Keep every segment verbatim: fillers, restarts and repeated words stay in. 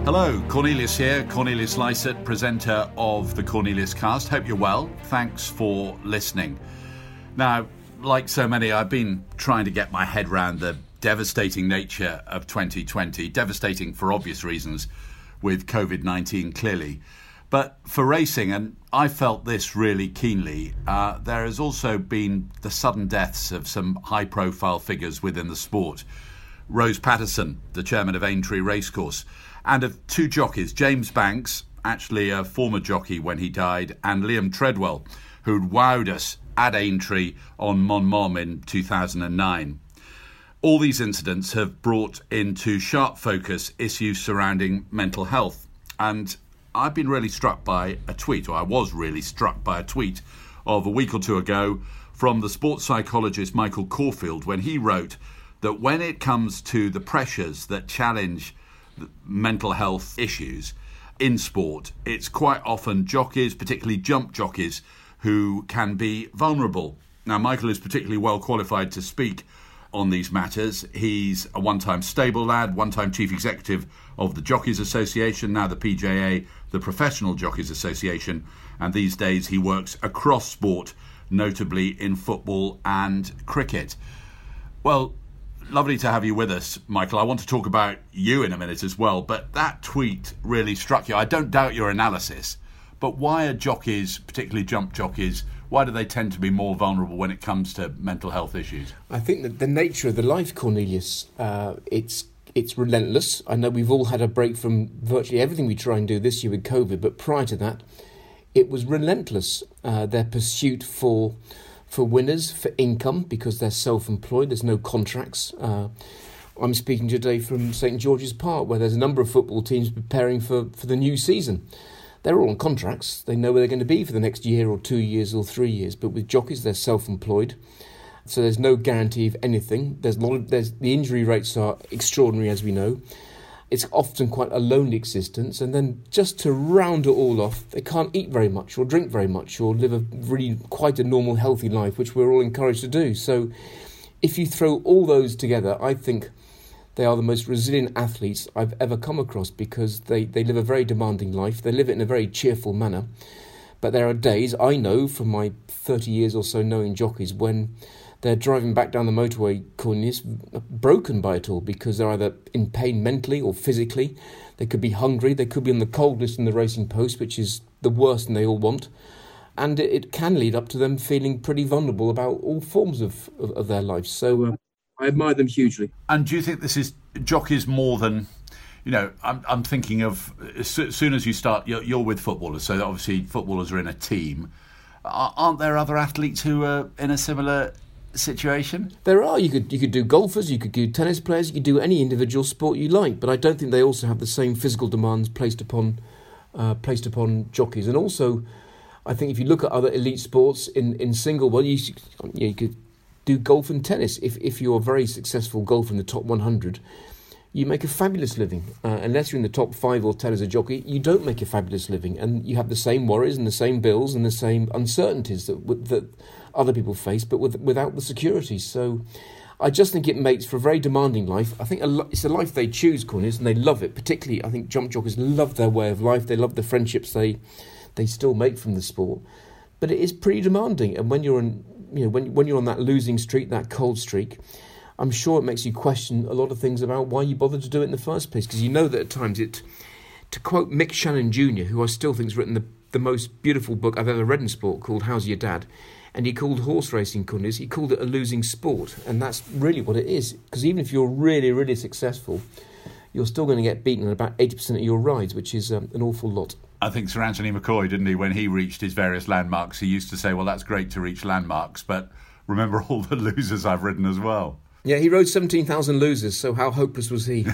Hello, Cornelius here, Cornelius Lysett, presenter of the Cornelius Cast. Hope you're well. Thanks for listening. Now, like so many, I've been trying to get my head around the devastating nature of twenty twenty. Devastating for obvious reasons, with covid nineteen clearly. But for racing, and I felt this really keenly, uh, there has also been the sudden deaths of some high-profile figures within the sport. Rose Patterson, the chairman of Aintree Racecourse, and of two jockeys, James Banks, actually a former jockey when he died, and Liam Treadwell, who'd wowed us at Aintree on Mon Mom in two thousand nine. All these incidents have brought into sharp focus issues surrounding mental health. And I've been really struck by a tweet, or I was really struck by a tweet of a week or two ago from the sports psychologist Michael Caulfield, when he wrote that when it comes to the pressures that challenge mental health issues in sport, it's quite often jockeys, particularly jump jockeys, who can be vulnerable. Now, Michael is particularly well qualified to speak on these matters. He's a one-time stable lad, one-time chief executive of the Jockeys Association, now the P J A, the Professional Jockeys Association, and these days he works across sport, notably in football and cricket. Well, lovely to have you with us, Michael. I want to talk about you in a minute as well, but that tweet really struck you. I don't doubt your analysis, but why are jockeys, particularly jump jockeys, why do they tend to be more vulnerable when it comes to mental health issues? I think that the nature of the life, Cornelius, uh, it's it's relentless. I know we've all had a break from virtually everything we try and do this year with COVID, but prior to that, it was relentless. Uh, their pursuit for for winners, for income, because they're self-employed, there's no contracts. Uh, I'm speaking today from St George's Park, where there's a number of football teams preparing for, for the new season. They're all on contracts. They know where they're going to be for the next year or two years or three years. But with jockeys, they're self-employed. So there's no guarantee of anything. There's a lot of, there's, the injury rates are extraordinary, as we know. It's often quite a lonely existence. And then just to round it all off, they can't eat very much or drink very much or live a really quite a normal, healthy life, which we're all encouraged to do. So if you throw all those together, I think they are the most resilient athletes I've ever come across, because they, they live a very demanding life. They live it in a very cheerful manner. But there are days, I know from my thirty years or so knowing jockeys, when they're driving back down the motorway, Cornelius, broken by it all, because they're either in pain mentally or physically. They could be hungry. They could be on the cold list in the racing post, which is the worst and they all want. And it, it can lead up to them feeling pretty vulnerable about all forms of, of, of their lives. So uh, I admire them hugely. And do you think this is jockeys more than, you know, I'm, I'm thinking of, as soon as you start, you're, you're with footballers, so obviously footballers are in a team. Aren't there other athletes who are in a similar situation? There are. You could you could do golfers, you could do tennis players, you could do any individual sport you like, but I don't think they also have the same physical demands placed upon uh, placed upon jockeys. And also, I think if you look at other elite sports in, in single, well, you, you could do golf and tennis. If if you're a very successful golfer in the top one hundred, you make a fabulous living. Uh, unless you're in the top five or ten as a jockey, you don't make a fabulous living, and you have the same worries and the same bills and the same uncertainties that that other people face, but with, without the security. So I just think it makes for a very demanding life. I think a lo- it's a life they choose, Cornelius, and they love it. Particularly, I think jump jockeys love their way of life. They love the friendships they they still make from the sport. But it is pretty demanding, and when you're in, you know, when when you're on that losing streak, that cold streak, I'm sure it makes you question a lot of things about why you bothered to do it in the first place. Because you know that at times it, to quote Mick Shannon Junior, who I still think has written the, the most beautiful book I've ever read in sport, called How's Your Dad? And he called horse racing, Cornelius, he called it a losing sport. And that's really what it is. Because even if you're really, really successful, you're still going to get beaten in about eighty percent of your rides, which is um, an awful lot. I think Sir Anthony McCoy, didn't he, when he reached his various landmarks, he used to say, well, that's great to reach landmarks, but remember all the losers I've ridden as well. Yeah, he rode seventeen thousand losers, so how hopeless was he?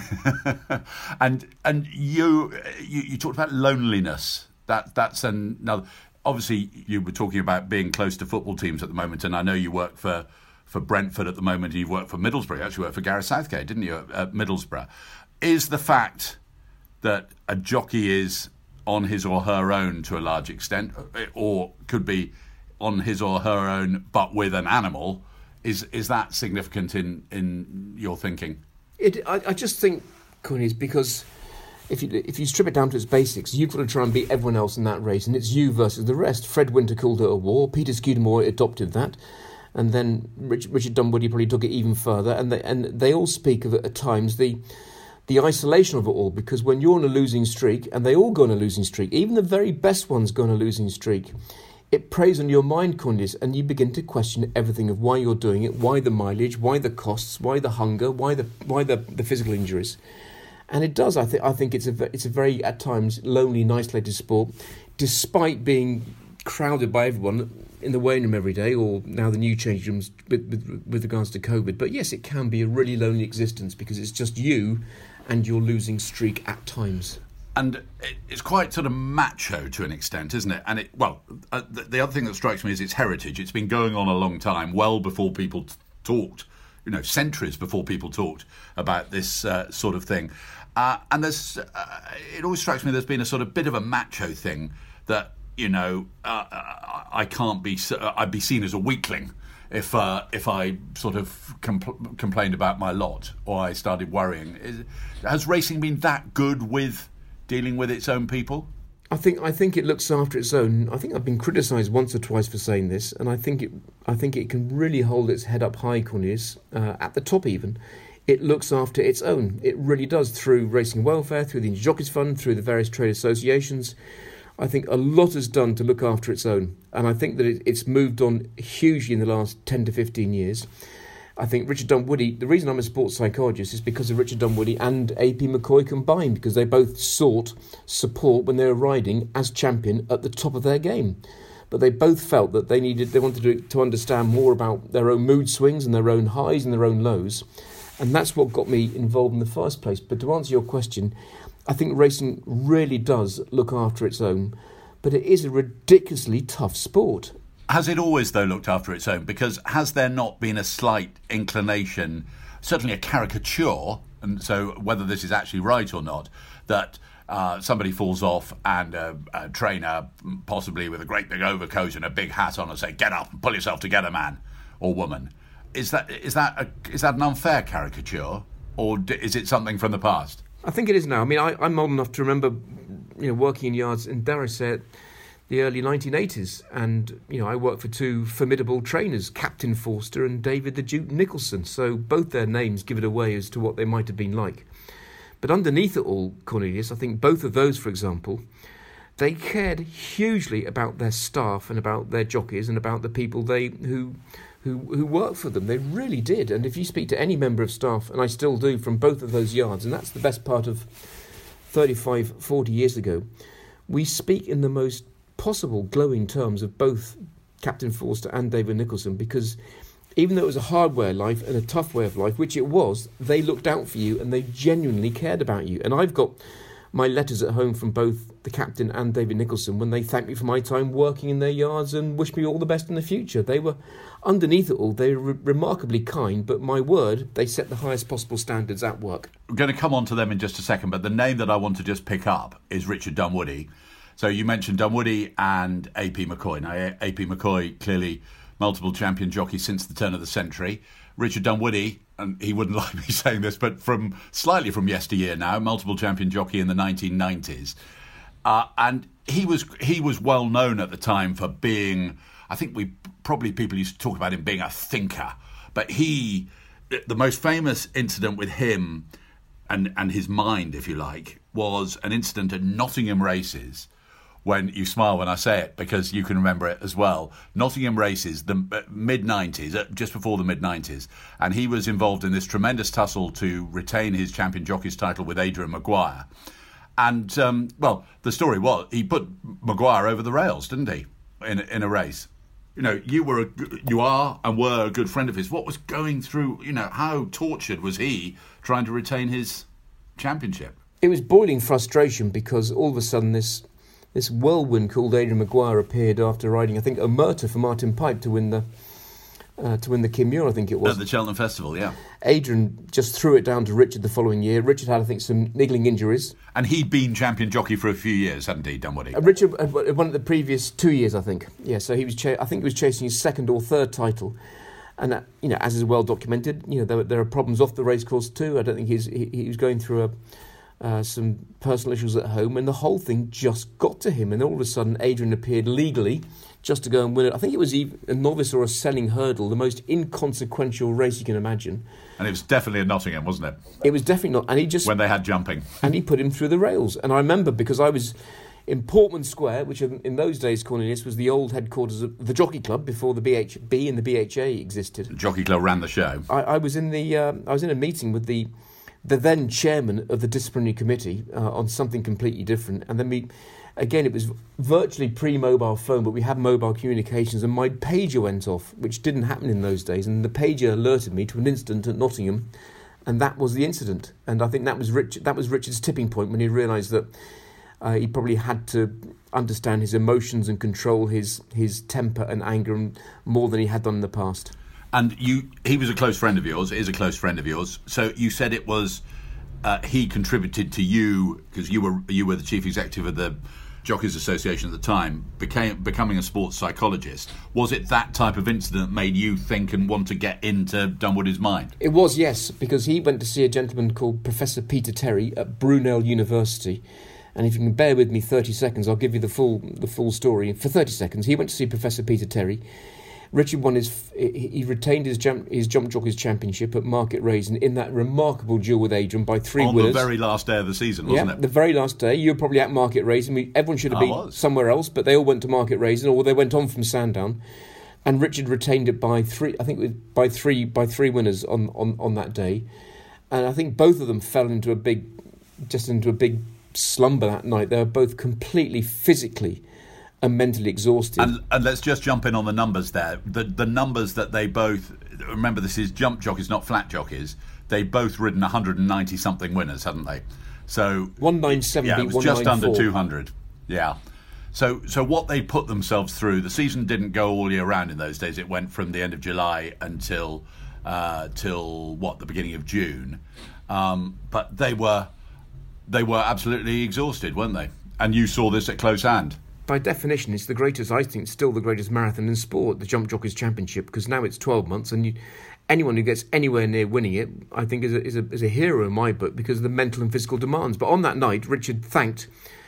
and and you, you you talked about loneliness. That That's another... Obviously, you were talking about being close to football teams at the moment, and I know you work for, for Brentford at the moment, and you've worked for Middlesbrough. You actually worked for Gareth Southgate, didn't you, at, at Middlesbrough? Is the fact that a jockey is on his or her own to a large extent, or could be on his or her own but with an animal, is is that significant in, in your thinking? It, I, I just think, Cornelius, because if you if you strip it down to its basics, you've got to try and beat everyone else in that race, and it's you versus the rest. Fred Winter called it a war. Peter Scudamore adopted that, and then Rich, Richard Dunwoody probably took it even further. And they, and they all speak of it at times the the isolation of it all, because when you're on a losing streak, and they all go on a losing streak, even the very best ones go on a losing streak, it preys on your mind, Cornelius, and you begin to question everything of why you're doing it, why the mileage, why the costs, why the hunger, why the why the, the physical injuries. And it does. I think. I think it's a. It's a very at times lonely and isolated sport, despite being crowded by everyone in the weighing room every day, or now the new change rooms with, with with regards to COVID. But yes, it can be a really lonely existence because it's just you and your losing streak at times. And it's quite sort of macho to an extent, isn't it? And it well, uh, the, the other thing that strikes me is its heritage. It's been going on a long time, well before people t- talked. You know, centuries before people talked about this uh, sort of thing. Uh, and there's, uh, it always strikes me there's been a sort of bit of a macho thing that, you know, uh, I can't be, I'd be seen as a weakling if uh, if I sort of compl- complained about my lot or I started worrying. Is, has racing been that good with dealing with its own people? I think I think it looks after its own. I think I've been criticised once or twice for saying this, and I think it I think it can really hold its head up high, Cornelius, uh, at the top even. It looks after its own. It really does, through racing welfare, through the Jockeys Fund, through the various trade associations. I think a lot is done to look after its own, and I think that it, it's moved on hugely in the last ten to fifteen years. I think Richard Dunwoody, the reason I'm a sports psychologist is because of Richard Dunwoody and A P McCoy combined, because they both sought support when they were riding as champion at the top of their game. But they both felt that they needed, they wanted to, to understand more about their own mood swings and their own highs and their own lows. And that's what got me involved in the first place. But to answer your question, I think racing really does look after its own, but it is a ridiculously tough sport. Has it always, though, looked after its own? Because has there not been a slight inclination, certainly a caricature, and so whether this is actually right or not, that uh, somebody falls off and a, a trainer, possibly with a great big overcoat and a big hat on, and say, "Get up and pull yourself together, man," or woman? Is that is that a, is that an unfair caricature, or is it something from the past? I think it is now. I mean, I, I'm old enough to remember, you know, working in yards in, dare I say it, the early nineteen eighties, and you know I worked for two formidable trainers, Captain Forster and David the Duke Nicholson, so both their names give it away as to what they might have been like. But underneath it all, Cornelius, I think both of those, for example, they cared hugely about their staff and about their jockeys and about the people they who who who work for them. They really did. And if you speak to any member of staff, and I still do, from both of those yards, and that's the best part of thirty-five, forty years ago, we speak in the most possible glowing terms of both Captain Forster and David Nicholson, because even though it was a hard way of life and a tough way of life, which it was, they looked out for you and they genuinely cared about you. And I've got my letters at home from both the captain and David Nicholson when they thanked me for my time working in their yards and wished me all the best in the future. They were, underneath it all, they were re- remarkably kind, but my word, they set the highest possible standards at work. We're going to come on to them in just a second, but the name that I want to just pick up is Richard Dunwoody. So you mentioned Dunwoody and A P McCoy. Now, A P McCoy, clearly multiple champion jockey since the turn of the century. Richard Dunwoody, and he wouldn't like me saying this, but from slightly from yesteryear now, multiple champion jockey in the nineteen nineties. Uh, and he was he was well known at the time for being, I think we probably people used to talk about him being a thinker. But he, the most famous incident with him and, and his mind, if you like, was an incident at Nottingham Races. When you smile when I say it, because you can remember it as well. Nottingham Races, the mid-nineties, just before the mid-nineties, and he was involved in this tremendous tussle to retain his champion jockey's title with Adrian Maguire. And, um, well, the story was, he put Maguire over the rails, didn't he, in, in a race? You know, you were, a, you are and were a good friend of his. What was going through, you know, how tortured was he trying to retain his championship? It was boiling frustration, because all of a sudden this... This whirlwind called Adrian Maguire appeared after riding, I think, Omerta for Martin Pipe to win the uh, to win the Kim Muir, I think it was. At the Cheltenham Festival, yeah. Adrian just threw it down to Richard the following year. Richard had, I think, some niggling injuries. And he'd been champion jockey for a few years, hadn't he, Dunwoody? Uh, Richard had won it the previous two years, I think. Yeah, so he was. Ch- I think he was chasing his second or third title. And, uh, you know, as is well documented, you know, there, there are problems off the racecourse too. I don't think he's, he, he was going through a... uh, some personal issues at home, and the whole thing just got to him. And all of a sudden, Adrian appeared legally just to go and win it. I think it was even a novice or a selling hurdle, the most inconsequential race you can imagine. And it was definitely in Nottingham, wasn't it? It was definitely not. And he just when they had jumping, and he put him through the rails. And I remember because I was in Portman Square, which in those days, Cornelius, was the old headquarters of the Jockey Club before the B H B and the B H A existed. The Jockey Club ran the show. I, I was in the uh, I was in a meeting with the the then chairman of the disciplinary committee uh, on something completely different, and then we. Again, it was virtually pre-mobile phone, but we had mobile communications, and my pager went off, which didn't happen in those days, and the pager alerted me to an incident at Nottingham, and that was the incident. And I think that was Richard, that was Richard's tipping point when he realised that uh, he probably had to understand his emotions and control his, his temper and anger more than he had done in the past. And you, he was a close friend of yours, is a close friend of yours, so you said it was uh, he contributed to you, because you were you were the chief executive of the Jockeys Association at the time, became becoming a sports psychologist. Was it that type of incident that made you think and want to get into Dunwoody's mind? It was, yes, because he went to see a gentleman called Professor Peter Terry at Brunel University. And if you can bear with me thirty seconds, I'll give you the full the full story. For thirty seconds, he went to see Professor Peter Terry. Richard won his. He retained his jump his jump jockeys championship at Market Rasen in that remarkable duel with Adrian by three on winners. On the very last day of the season, wasn't yeah, it? the very last day. You were probably at Market Rasen. We, everyone should have I been was. somewhere else, but they all went to Market Rasen, or they went on from Sandown. And Richard retained it by three. I think it was by three by three winners on, on, on that day. And I think both of them fell into a big, just into a big slumber that night. They were both completely physically and mentally exhausted. And, and let's just jump in on the numbers there. The the numbers that they both, remember this is jump jockeys, not flat jockeys. They both ridden one hundred ninety something winners, hadn't they? So one ninety-seven yeah, beat it was just under one ninety-four. two hundred. Yeah. So so what they put themselves through, the season didn't go all year round in those days. It went from the end of July until uh, till what the beginning of June. Um, but they were they were absolutely exhausted, weren't they? And you saw this at close hand. By definition, it's the greatest, I think, still the greatest marathon in sport, the Jump Jockeys Championship, because now it's twelve months, and you, anyone who gets anywhere near winning it, I think, is a, is, a, is a hero in my book because of the mental and physical demands. But on that night, Richard thanked,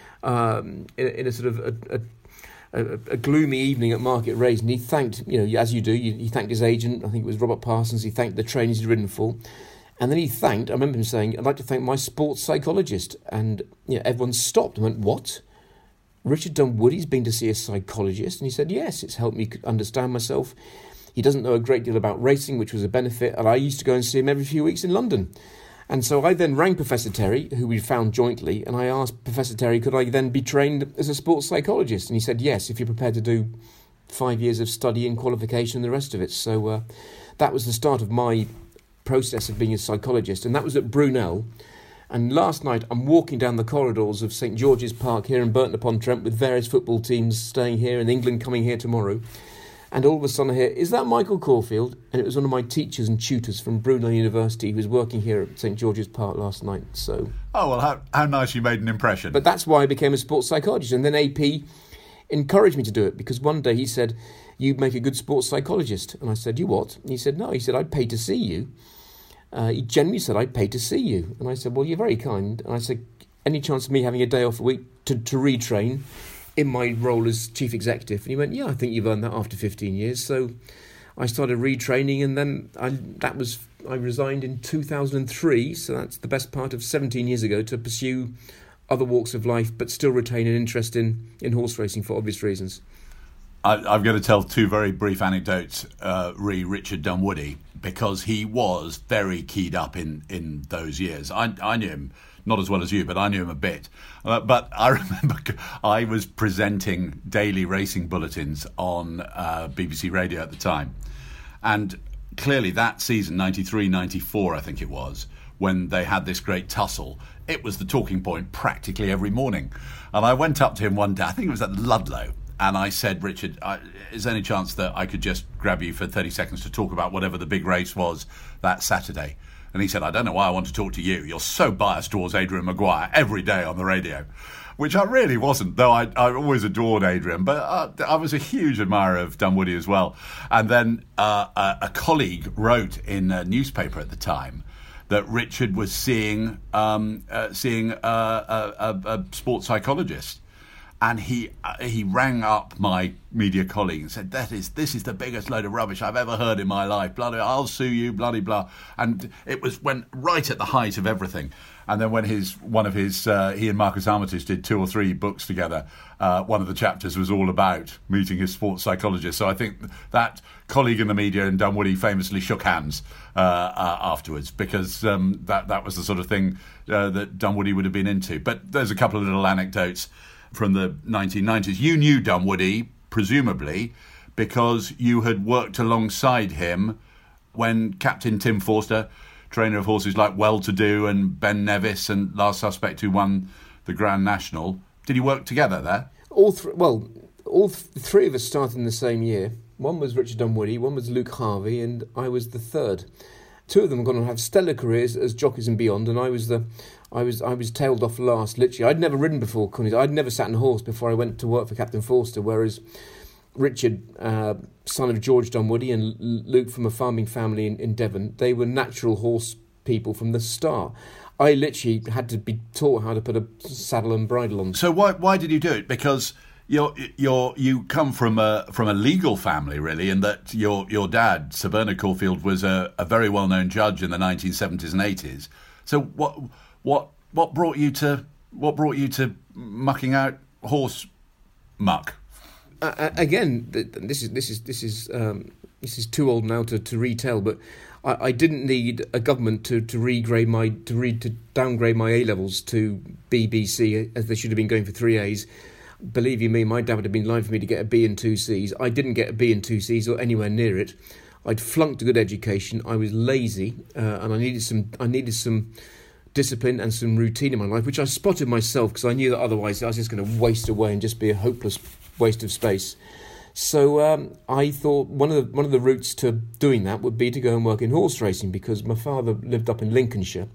um, in, in a sort of a, a, a, a gloomy evening at Market Rasen, he thanked, you know, as you do, you, he thanked his agent, I think it was Robert Parsons, he thanked the trainers he'd ridden for, and then he thanked, I remember him saying, I'd like to thank my sports psychologist, and you know, everyone stopped and went, what? Richard Dunwoody's been to see a psychologist? And he said, yes, it's helped me understand myself. He doesn't know a great deal about racing, which was a benefit, and I used to go and see him every few weeks in London. And so I then rang Professor Terry, who we found jointly, and I asked Professor Terry, could I then be trained as a sports psychologist? And he said, yes, if you're prepared to do five years of study and qualification and the rest of it. So uh, that was the start of my process of being a psychologist, and that was at Brunel. And last night, I'm walking down the corridors of St George's Park here in Burton-upon-Trent with various football teams staying here and England coming here tomorrow. And all of a sudden I hear, is that Michael Caulfield? And it was one of my teachers and tutors from Brunel University who was working here at St George's Park last night. So, oh, well, how, how nice you made an impression. But that's why I became a sports psychologist. And then A P encouraged me to do it because one day he said, you'd make a good sports psychologist. And I said, you what? And he said, no. He said, I'd pay to see you. Uh, he genuinely said, I'd pay to see you. And I said, well, you're very kind. And I said, any chance of me having a day off a week to, to retrain in my role as chief executive? And he went, yeah, I think you've earned that after fifteen years. So I started retraining, and then I, that was I resigned in two thousand three, so that's the best part of seventeen years ago, to pursue other walks of life, but still retain an interest in, in horse racing for obvious reasons. I, I'm going to tell two very brief anecdotes uh, re Richard Dunwoody, because he was very keyed up in, in those years. I, I knew him, not as well as you, but I knew him a bit. Uh, but I remember I was presenting daily racing bulletins on uh, B B C Radio at the time. And clearly that season, ninety-three ninety-four, I think it was, when they had this great tussle, it was the talking point practically every morning. And I went up to him one day, I think it was at Ludlow, and I said, Richard, I, is there any chance that I could just grab you for thirty seconds to talk about whatever the big race was that Saturday? And he said, I don't know why I want to talk to you. You're so biased towards Adrian Maguire every day on the radio. Which I really wasn't, though I, I always adored Adrian. But uh, I was a huge admirer of Dunwoody as well. And then uh, a, a colleague wrote in a newspaper at the time that Richard was seeing um, uh, seeing a, a, a, a sports psychologist. And he uh, he rang up my media colleague and said, "That is this is the biggest load of rubbish I've ever heard in my life. Bloody, I'll sue you, bloody blah." And it was when right at the height of everything. And then when his one of his uh, he and Marcus Armitage did two or three books together, uh, one of the chapters was all about meeting his sports psychologist. So I think that colleague in the media and Dunwoody famously shook hands uh, uh, afterwards, because um, that that was the sort of thing uh, that Dunwoody would have been into. But there's a couple of little anecdotes from the nineteen nineties. You knew Dunwoody, presumably, because you had worked alongside him when Captain Tim Forster, trainer of horses like Well To Do and Ben Nevis and Last Suspect, who won the Grand National. Did you work together there? All th- well, all th- three of us started in the same year. One was Richard Dunwoody, one was Luke Harvey, and I was the third. Two of them were going to have stellar careers as jockeys and beyond, and I was the, I was I was tailed off last. Literally, I'd never ridden before. I'd never sat on a horse before I went to work for Captain Forster. Whereas Richard, uh, son of George Dunwoody, and Luke from a farming family in, in Devon, they were natural horse people from the start. I literally had to be taught how to put a saddle and bridle on. So why why did you do it? Because You're, you're, you come from a from a legal family, really, in that your your dad, Sir Bernard Caulfield, was a, a very well known judge in the nineteen seventies and eighties. So what what what brought you to what brought you to mucking out horse muck? Uh, again, this is this is this is um, this is too old now to, to retell, but I, I didn't need a government to, to regrade my to read to downgrade my A levels to B B C, as they should have been going for three A's. Believe you me, my dad would have been lying for me to get a B and two C's. I didn't get a B and two C's or anywhere near it. I'd flunked a good education. I was lazy, uh, and I needed some. I needed some discipline and some routine in my life, which I spotted myself, because I knew that otherwise I was just going to waste away and just be a hopeless waste of space. So um, I thought one of the one of the routes to doing that would be to go and work in horse racing, because my father lived up in Lincolnshire,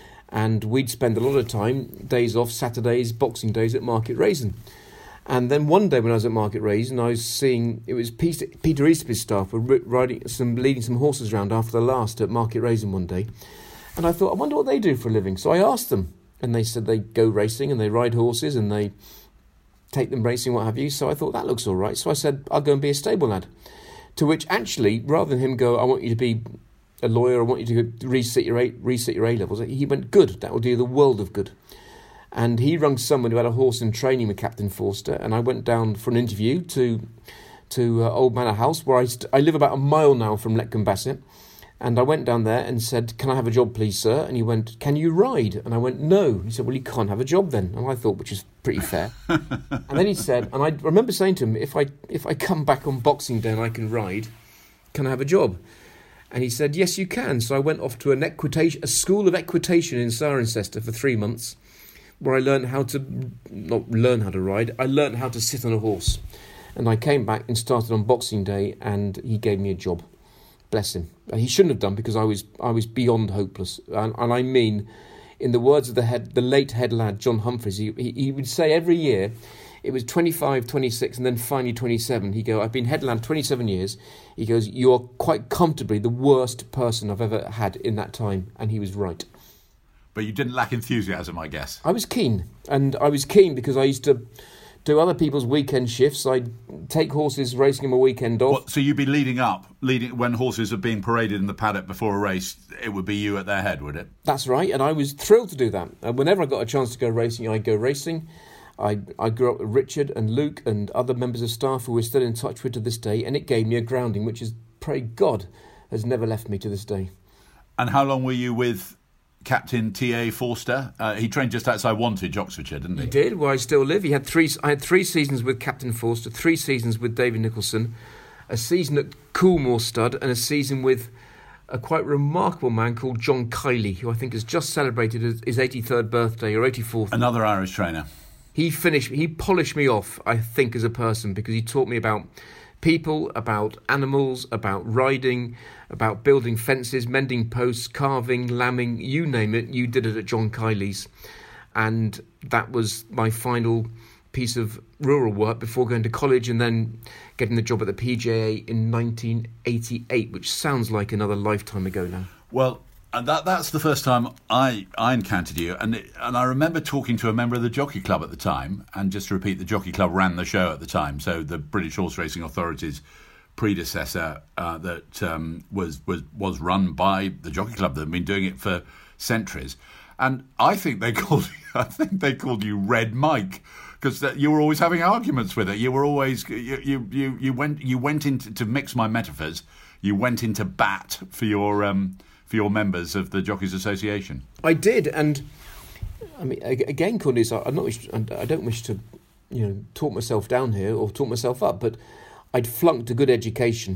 and we'd spend a lot of time, days off, Saturdays, Boxing Days at Market Rasen. And then one day when I was at Market Rasen, I was seeing, it was Peter, Peter Easterby's staff were riding some, leading some horses around after the last at Market Rasen one day. And I thought, I wonder what they do for a living. So I asked them, and they said they go racing and they ride horses and they take them racing, what have you. So I thought, that looks all right. So I said, I'll go and be a stable lad. To which actually, rather than him go, I want you to be a lawyer, I want you to resit your A, resit your A levels, he went, good, that will do the world of good. And he rung someone who had a horse in training with Captain Forster, and I went down for an interview to to uh, Old Manor House, where I, st- I live about a mile now from Letcombe Bassett. And I went down there and said, can I have a job, please, sir? And he went, can you ride? And I went, no. He said, well, you can't have a job then. And I thought, which is pretty fair. And then he said, and I remember saying to him, if I if I come back on Boxing Day and I can ride, can I have a job? And he said, yes, you can. So I went off to an equitation, a school of equitation in Cirencester for three months, where I learned how to, not learn how to ride, I learned how to sit on a horse. And I came back and started on Boxing Day, and he gave me a job. Bless him. He shouldn't have done, because I was I was beyond hopeless. And, and I mean, in the words of the head, the late head lad, John Humphreys, he, he, he would say every year, it was twenty-five, twenty-six, and then finally twenty-seven. He'd go, I've been head lad twenty-seven years. He goes, you're quite comfortably the worst person I've ever had in that time. And he was right. But you didn't lack enthusiasm, I guess. I was keen, and I was keen because I used to do other people's weekend shifts. I'd take horses racing them a weekend off. Well, so you'd be leading up, leading when horses are being paraded in the paddock before a race, it would be you at their head, would it? That's right, and I was thrilled to do that. And whenever I got a chance to go racing, I'd go racing. I, I grew up with Richard and Luke and other members of staff who we're still in touch with to this day, and it gave me a grounding, which is, pray God, has never left me to this day. And how long were you with Captain T A Forster? Uh, he trained just outside Wantage, Oxfordshire, didn't he? He did, where I still live. He had three. I had three seasons with Captain Forster, three seasons with David Nicholson, a season at Coolmore Stud, and a season with a quite remarkable man called John Kiley, who I think has just celebrated his eighty-third birthday or eighty-fourth. Another Irish trainer. He finished. He polished me off, I think, as a person, because he taught me about people, about animals, about riding, about building fences, mending posts, carving, lambing, you name it, you did it at John Kiley's. And that was my final piece of rural work before going to college and then getting the job at the P J A in nineteen eighty-eight, which sounds like another lifetime ago now. Well, And that that's the first time I, I encountered you. And it, and I remember talking to a member of the Jockey Club at the time. And just to repeat, the Jockey Club ran the show at the time. So the British Horse Racing Authority's predecessor uh, that um, was, was, was run by the Jockey Club that had been doing it for centuries. And I think they called I think they called you Red Mike, because you were always having arguments with it. You were always you you, you, you went you went into to mix my metaphors. You went into bat for your um, for your members of the Jockeys Association. I did, and I mean again, Cornelius, I'm not. I don't wish to, you know, talk myself down here or talk myself up, but I'd flunked a good education,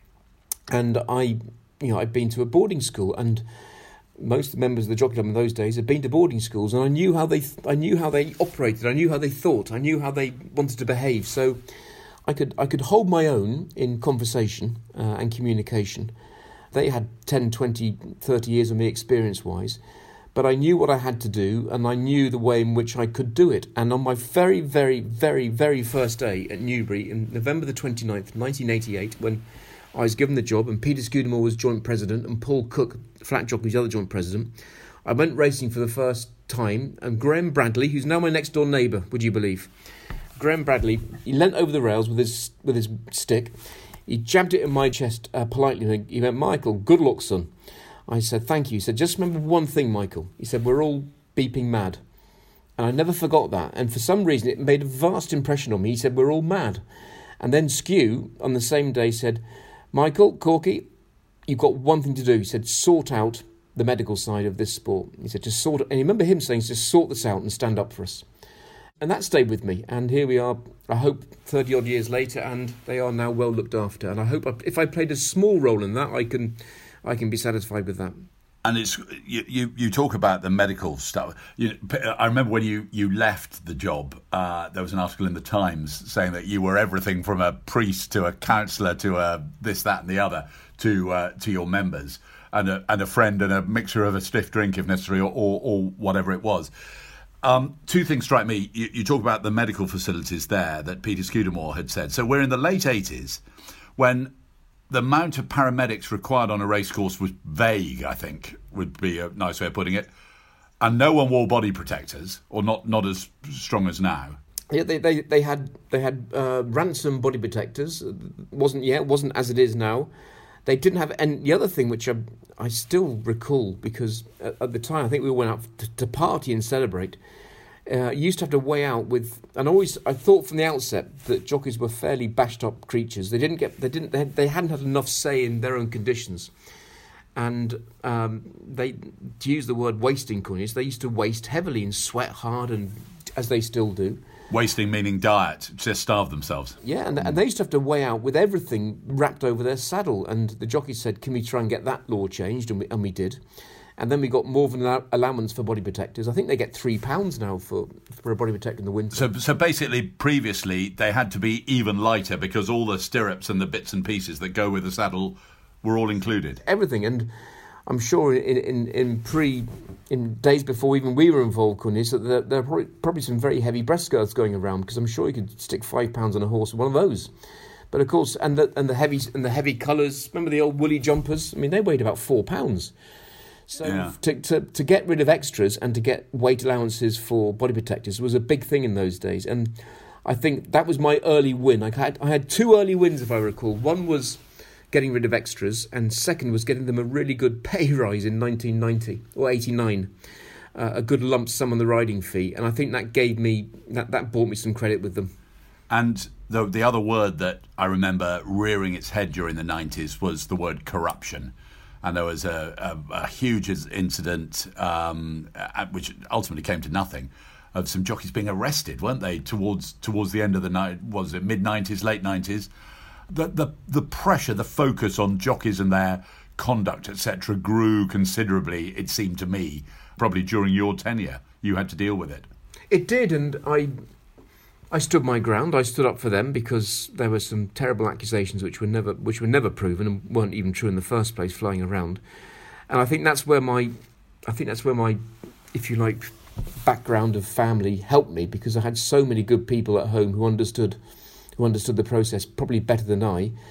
and I, you know, I'd been to a boarding school, and most of the members of the Jockey Club in those days had been to boarding schools, and I knew how they, I knew how they operated, I knew how they thought, I knew how they wanted to behave. So I could, I could hold my own in conversation uh, and communication. They had ten, twenty, thirty years of me experience-wise, but I knew what I had to do, and I knew the way in which I could do it. And on my very, very, very, very first day at Newbury, in November the twenty-ninth, nineteen eighty-eight, when I was given the job, and Peter Scudamore was joint president, and Paul Cook, flat jockey, was the other joint president. I went racing for the first time, and Graham Bradley, who's now my next door neighbour, would you believe? Graham Bradley, he leant over the rails with his with his stick. He jabbed it in my chest uh, politely, and he went, "Michael, good luck, son." I said, "Thank you." He said, "Just remember one thing, Michael." He said, "We're all beeping mad." And I never forgot that. And for some reason, it made a vast impression on me. He said, "We're all mad." And then Skew, on the same day, said, "Michael, Corky, you've got one thing to do." He said, "Sort out the medical side of this sport." He said, "Just sort it." And you remember him saying, "Just sort this out and stand up for us." And that stayed with me. And here we are, I hope, thirty-odd years later, and they are now well looked after. And I hope I, if I played a small role in that, I can I can be satisfied with that. And it's you, you, you talk about the medical stuff. You, I remember when you, you left the job, uh, there was an article in the Times saying that you were everything from a priest to a counsellor to a this, that and the other to uh, to your members, and a, and a friend and a mixture of a stiff drink if necessary, or, or, or whatever it was. Um, two things strike me. You, you talk about the medical facilities there that Peter Scudamore had said. So we're in the late eighties when the amount of paramedics required on a racecourse was vague, I think, would be a nice way of putting it. And no one wore body protectors, or not not as strong as now. Yeah, they they, they had they had uh, ransom body protectors. It wasn't yeah, it wasn't as it is now. They didn't have, and the other thing which I, I still recall, because at, at the time I think we went out to, to party and celebrate. Uh, you used to have to weigh out with, and always I thought from the outset that jockeys were fairly bashed up creatures. They didn't get, they didn't, they, had, they hadn't had enough say in their own conditions, and um, they, to use the word wasting, Cornelius, they used to waste heavily and sweat hard, and as they still do. Wasting meaning diet, just starve themselves. Yeah, and, and they used to have to weigh out with everything wrapped over their saddle. And the jockey said, "Can we try and get that law changed?" And we, and we did. And then we got more of an allowance for body protectors. I think they get three pounds now for, for a body protector in the winter. So, so basically, previously, they had to be even lighter because all the stirrups and the bits and pieces that go with the saddle were all included. Everything. And I'm sure in in, in pre... in days before even we were involved, Cornelius, that there, there are probably, probably some very heavy breast girths going around, because I'm sure you could stick five pounds on a horse with one of those. But of course, and the and the heavy and the heavy colours. Remember the old woolly jumpers? I mean, they weighed about four pounds. So yeah. to, to to get rid of extras and to get weight allowances for body protectors was a big thing in those days. And I think that was my early win. I had I had two early wins, if I recall. One was getting rid of extras, and second was getting them a really good pay rise in nineteen ninety or eighty-nine, uh, a good lump sum on the riding fee, and I think that gave me that that bought me some credit with them. And the the other word that I remember rearing its head during the nineties was the word corruption, and there was a, a, a huge incident um, which ultimately came to nothing, of some jockeys being arrested, weren't they? Towards towards the end of the night, was it mid nineties, late nineties? The, the the pressure, the focus on jockeys and their conduct, et cetera, grew considerably, it seemed to me, probably during your tenure. You had to deal with it. It did, and I I stood my ground. I stood up for them, because there were some terrible accusations which were never which were never proven and weren't even true in the first place, flying around. And I think that's where my I think that's where my, if you like, background of family helped me, because I had so many good people at home who understood who understood the process probably better than I.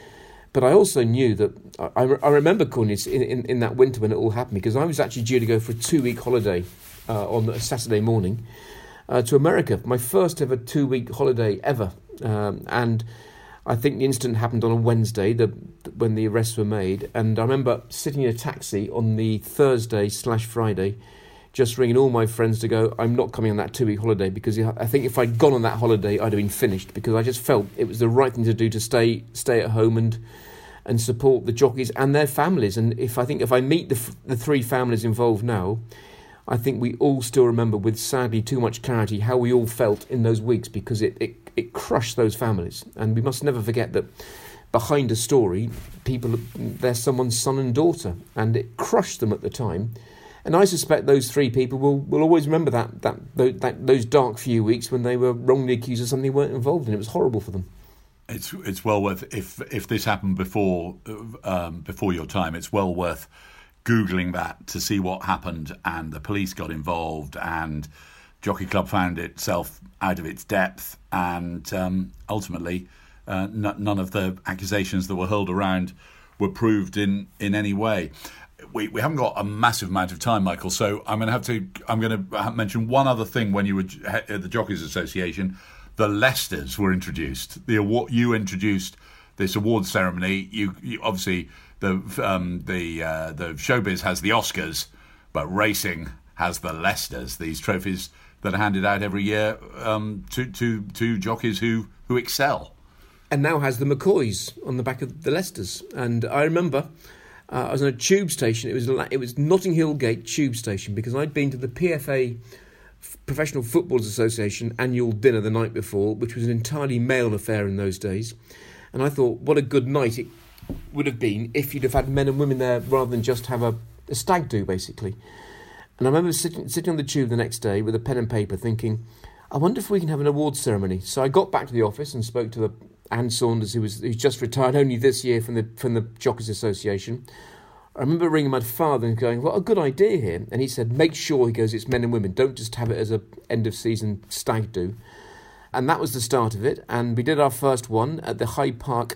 But I also knew that, I, I remember Cornelius in, in, in that winter when it all happened, because I was actually due to go for a two-week holiday uh, on a Saturday morning uh, to America, my first ever two-week holiday ever. Um, and I think the incident happened on a Wednesday, the, when the arrests were made. And I remember sitting in a taxi on the Thursday slash Friday, just ringing all my friends to go, I'm not coming on that two-week holiday, because I think if I'd gone on that holiday, I'd have been finished, because I just felt it was the right thing to do to stay stay at home and and support the jockeys and their families. And if I think if I meet the the three families involved now, I think we all still remember with sadly too much clarity how we all felt in those weeks, because it, it, it crushed those families. And we must never forget that behind a story, people, they're someone's son and daughter, and it crushed them at the time. And I suspect those three people will, will always remember that, that that those dark few weeks when they were wrongly accused of something they weren't involved in. It was horrible for them. It's it's well worth, if if this happened before um, before your time, it's well worth Googling that to see what happened. And the police got involved, and Jockey Club found itself out of its depth, and um, ultimately uh, n- none of the accusations that were hurled around were proved in, in any way. We we haven't got a massive amount of time, Michael, so I'm going to have to I'm going to mention one other thing. When you were at the Jockeys Association, the Leicesters were introduced. The award, you introduced this awards ceremony. You, you obviously the um, the uh, the showbiz has the Oscars, but racing has the Leicesters. These trophies that are handed out every year um, to to to jockeys who who excel. And now has the McCoys on the back of the Leicesters. And I remember. Uh, I was on a tube station. It was it was Notting Hill Gate tube station, because I'd been to the P F A, Professional Footballers Association, annual dinner the night before, which was an entirely male affair in those days. And I thought, what a good night it would have been if you'd have had men and women there rather than just have a, a stag do, basically. And I remember sitting, sitting on the tube the next day with a pen and paper thinking, I wonder if we can have an awards ceremony. So I got back to the office and spoke to the Anne Saunders, who was who's just retired only this year from the from the Jockeys Association. I remember ringing my father and going, what a good idea here. And he said, make sure, he goes, it's men and women. Don't just have it as a end of season stag do. And that was the start of it. And we did our first one at the Hyde Park,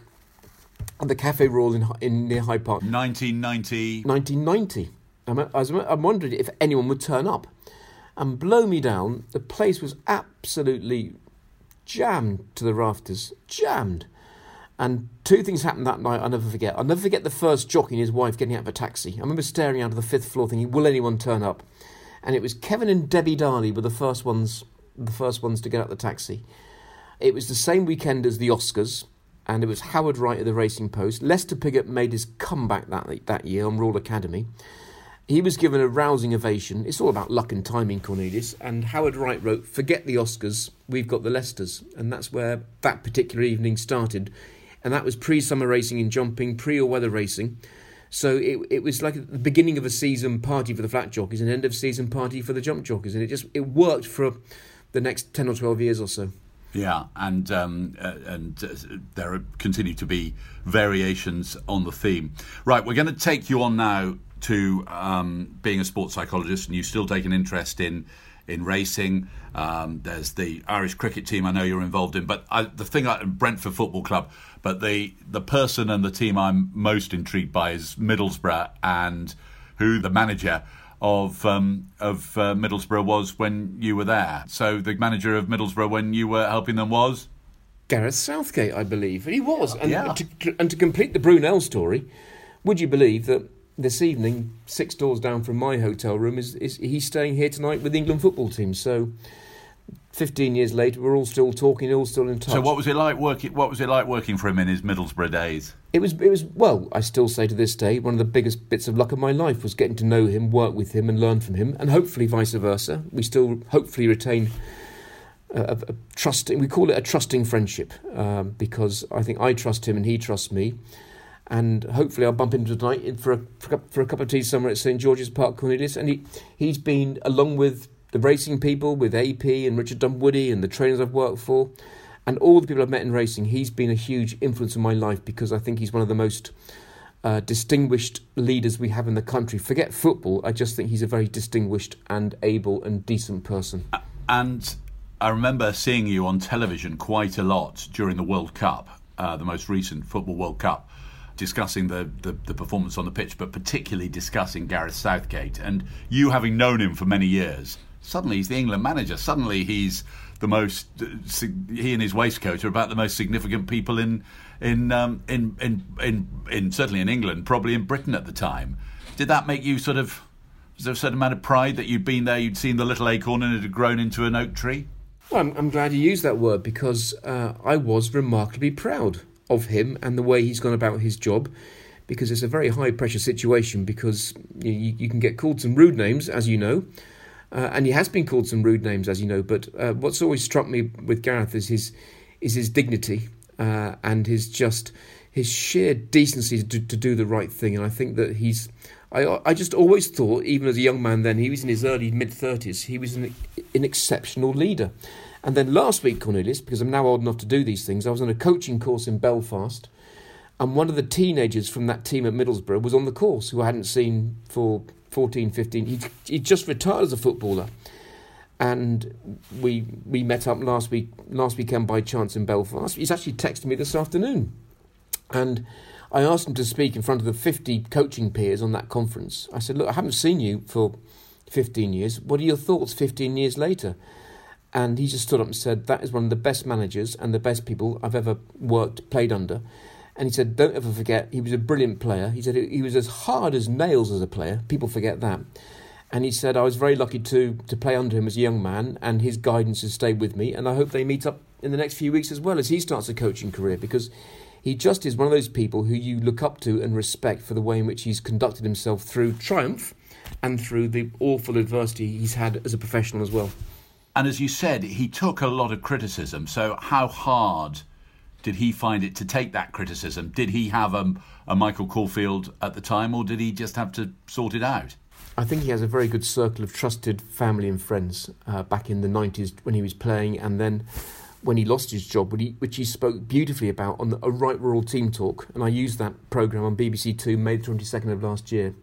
at the Café Royal in, in near Hyde Park. nineteen ninety nineteen ninety. I'm, I was, I'm wondering if anyone would turn up. And blow me down, the place was absolutely jammed to the rafters, jammed. And two things happened that night I'll never forget. I'll never forget the first jockey and his wife getting out of a taxi. I remember staring out of the fifth floor thinking, will anyone turn up? And it was Kevin and Debbie Darley were the first ones the first ones to get out of the taxi. It was the same weekend as the Oscars, and it was Howard Wright at the Racing Post. Lester Piggott made his comeback that that year on Royal Academy. He was given a rousing ovation. It's all about luck and timing, Cornelius. And Howard Wright wrote, forget the Oscars, we've got the Leicesters. And that's where that particular evening started. And that was pre-summer racing in jumping, pre-all-weather racing. So it it was like the beginning of a season party for the flat jockeys and end of season party for the jump jockeys. And it just it worked for the next ten or twelve years or so. Yeah, and um, uh, and uh, there continue to be variations on the theme. Right, we're going to take you on now to um, being a sports psychologist, and you still take an interest in in racing. Um, there's the Irish cricket team I know you're involved in, but I, the thing at Brentford Football Club, but the the person and the team I'm most intrigued by is Middlesbrough, and who the manager of um, of uh, Middlesbrough was when you were there. So the manager of Middlesbrough when you were helping them was? Gareth Southgate, I believe. And he was. And, yeah. and, to, and to complete the Brunel story, would you believe that this evening, six doors down from my hotel room, is, is he's staying here tonight with the England football team. So fifteen years later, we're all still talking, all still in touch. So what was it like working? What was it like working for him in his Middlesbrough days? It was, it was well, I still say to this day, one of the biggest bits of luck of my life was getting to know him, work with him and learn from him, and hopefully vice versa. We still hopefully retain a, a, a trust, we call it a trusting friendship, um, because I think I trust him and he trusts me. And hopefully I'll bump into him tonight for a, for a, for a cup of tea somewhere at St George's Park, Cornelius. And he, he's been, along with the racing people, with A P and Richard Dunwoody and the trainers I've worked for, and all the people I've met in racing, he's been a huge influence in my life, because I think he's one of the most uh, distinguished leaders we have in the country. Forget football, I just think he's a very distinguished and able and decent person. And I remember seeing you on television quite a lot during the World Cup, uh, the most recent Football World Cup. discussing the, the, the performance on the pitch, but particularly discussing Gareth Southgate. And you, having known him for many years, suddenly he's the England manager. Suddenly he's the most. He and his waistcoat are about the most significant people in in um, in, in in in certainly in England, probably in Britain at the time. Did that make you sort of? Was there a certain amount of pride that you'd been there, you'd seen the little acorn, and it had grown into an oak tree? Well, I'm, I'm glad you used that word, because uh, I was remarkably proud of him and the way he's gone about his job, because it's a very high pressure situation, because you, you can get called some rude names, as you know, uh, and he has been called some rude names, as you know. But uh, what's always struck me with Gareth is his is his dignity uh, and his just his sheer decency to, to do the right thing. And I think that he's. I I just always thought, even as a young man then, he was in his early mid-thirties, he was an, an exceptional leader. And then last week, Cornelius, because I'm now old enough to do these things, I was on a coaching course in Belfast, and one of the teenagers from that team at Middlesbrough was on the course, who I hadn't seen for fourteen, fifteen. He'd, he'd just retired as a footballer. And we we met up last week, last weekend by chance in Belfast. He's actually texted me this afternoon. And I asked him to speak in front of the fifty coaching peers on that conference. I said, look, I haven't seen you for fifteen years. What are your thoughts fifteen years later? And he just stood up and said, that is one of the best managers and the best people I've ever worked, played under. And he said, don't ever forget, he was a brilliant player. He said he was as hard as nails as a player. People forget that. And he said, I was very lucky to to play under him as a young man, and his guidance has stayed with me. And I hope they meet up in the next few weeks as well as he starts a coaching career, because he just is one of those people who you look up to and respect for the way in which he's conducted himself through triumph and through the awful adversity he's had as a professional as well. And as you said, he took a lot of criticism. So how hard did he find it to take that criticism? Did he have a, a Michael Caulfield at the time, or did he just have to sort it out? I think he has a very good circle of trusted family and friends uh, back in the nineties when he was playing, and then when he lost his job, which he, which he spoke beautifully about on the, a Right We're All Team Talk. And I used that programme on B B C Two, May the twenty-second of last year.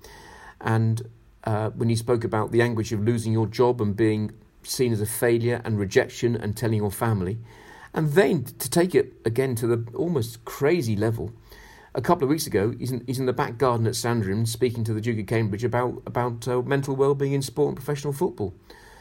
And uh, when he spoke about the anguish of losing your job and being seen as a failure and rejection and telling your family, and then to take it again to the almost crazy level. A couple of weeks ago, he's in, he's in the back garden at Sandringham speaking to the Duke of Cambridge about, about uh, mental well-being in sport and professional football.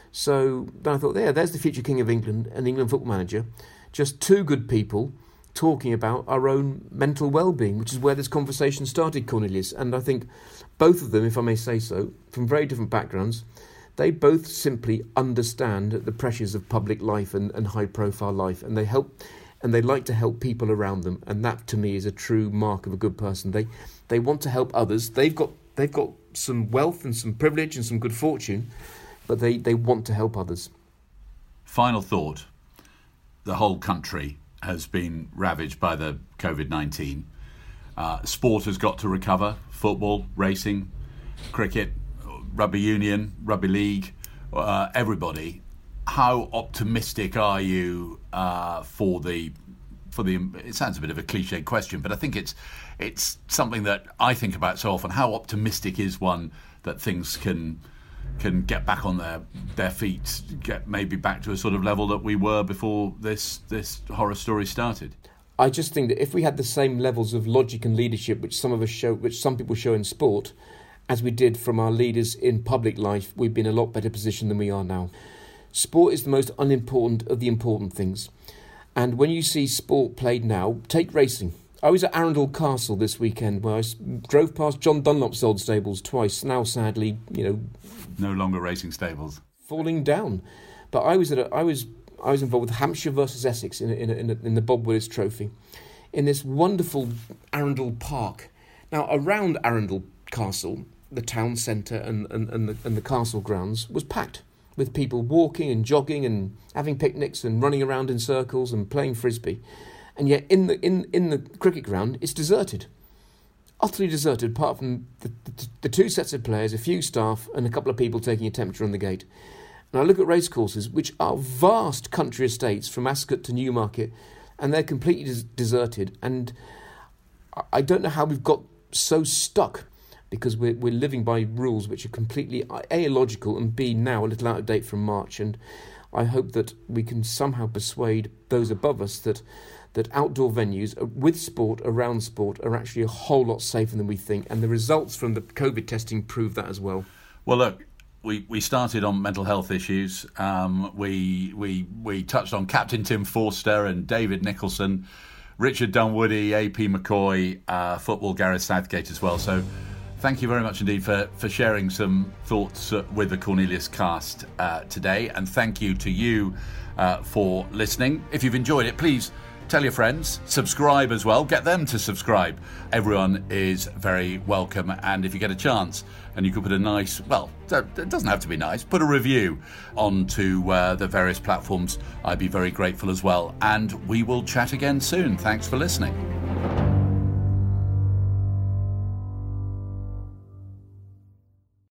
So then I thought, there, there's the future King of England and the England football manager. Just two good people talking about our own mental well-being, which is where this conversation started, Cornelius. And I think both of them, if I may say so, from very different backgrounds, they both simply understand the pressures of public life and, and high-profile life, and they help, and they like to help people around them. And that, to me, is a true mark of a good person. They they want to help others. They've got they've got some wealth and some privilege and some good fortune, but they, they want to help others. Final thought. The whole country has been ravaged by the covid nineteen. Uh, sport has got to recover. Football, racing, cricket, rugby union, rugby league, uh, everybody. How optimistic are you uh, for the for the? It sounds a bit of a cliche question, but I think it's it's something that I think about so often. How optimistic is one that things can can get back on their their feet, get maybe back to a sort of level that we were before this this horror story started? I just think that if we had the same levels of logic and leadership which some of us show, which some people show in sport, as we did from our leaders in public life, we'd be in a lot better position than we are now. Sport is the most unimportant of the important things. And when you see sport played now, take racing. I was at Arundel Castle this weekend, where I drove past John Dunlop's old stables twice, now sadly, you know... No longer racing stables. Falling down. But I was at a, I was I was involved with Hampshire versus Essex in, a, in, a, in, a, in the Bob Willis Trophy, in this wonderful Arundel Park. Now, around Arundel Castle, the town centre and, and, and, the, and the castle grounds was packed with people walking and jogging and having picnics and running around in circles and playing frisbee. And yet in the in, in the cricket ground, it's deserted. Utterly deserted, apart from the, the, the two sets of players, a few staff and a couple of people taking a temperature on the gate. And I look at racecourses, which are vast country estates from Ascot to Newmarket, and they're completely des- deserted. And I don't know how we've got so stuck, because we're, we're living by rules which are completely A, illogical, and B, now a little out of date from March. And I hope that we can somehow persuade those above us that that outdoor venues with sport, around sport, are actually a whole lot safer than we think. And the results from the COVID testing prove that as well. Well, look, we, we started on mental health issues. Um, we, we, we touched on Captain Tim Forster and David Nicholson, Richard Dunwoody, A P McCoy, uh, football Gareth Southgate as well. So thank you very much indeed for, for sharing some thoughts uh, with the Cornelius cast uh, today. And thank you to you uh, for listening. If you've enjoyed it, please tell your friends, subscribe as well, get them to subscribe. Everyone is very welcome. And if you get a chance and you could put a nice, well, it doesn't have to be nice, put a review onto uh, the various platforms, I'd be very grateful as well. And we will chat again soon. Thanks for listening.